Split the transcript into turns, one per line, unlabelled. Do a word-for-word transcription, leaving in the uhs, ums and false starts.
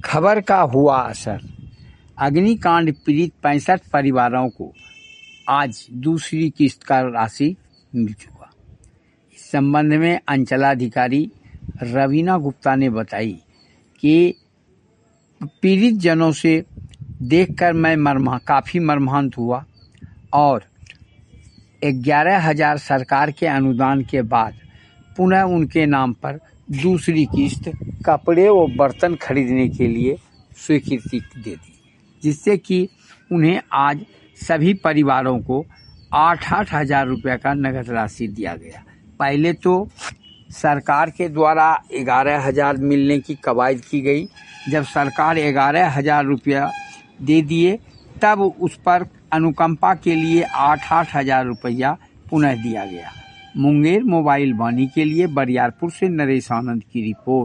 खबर का हुआ असर। अग्निकांड पीड़ित पैंसठ परिवारों को आज दूसरी किस्त का राशि मिल चुका। इस संबंध में अंचलाधिकारी रवीना गुप्ता ने बताई कि पीड़ित जनों से देखकर मैं मर्मा काफ़ी मर्माहत हुआ और ग्यारह हजार सरकार के अनुदान के बाद पुनः उनके नाम पर दूसरी किस्त कपड़े व बर्तन खरीदने के लिए स्वीकृति दे दी, जिससे कि उन्हें आज सभी परिवारों को आठ आठ हजार रुपये का नगद राशि दिया गया। पहले तो सरकार के द्वारा ग्यारह हजार मिलने की कवायद की गई। जब सरकार ग्यारह हजार रुपया दे दिए तब उस पर अनुकंपा के लिए आठ आठ हजार रुपया पुनः दिया गया। मुंगेर मोबाइल वाणी के लिए बरियारपुर से नरेश आनंद की रिपोर्ट।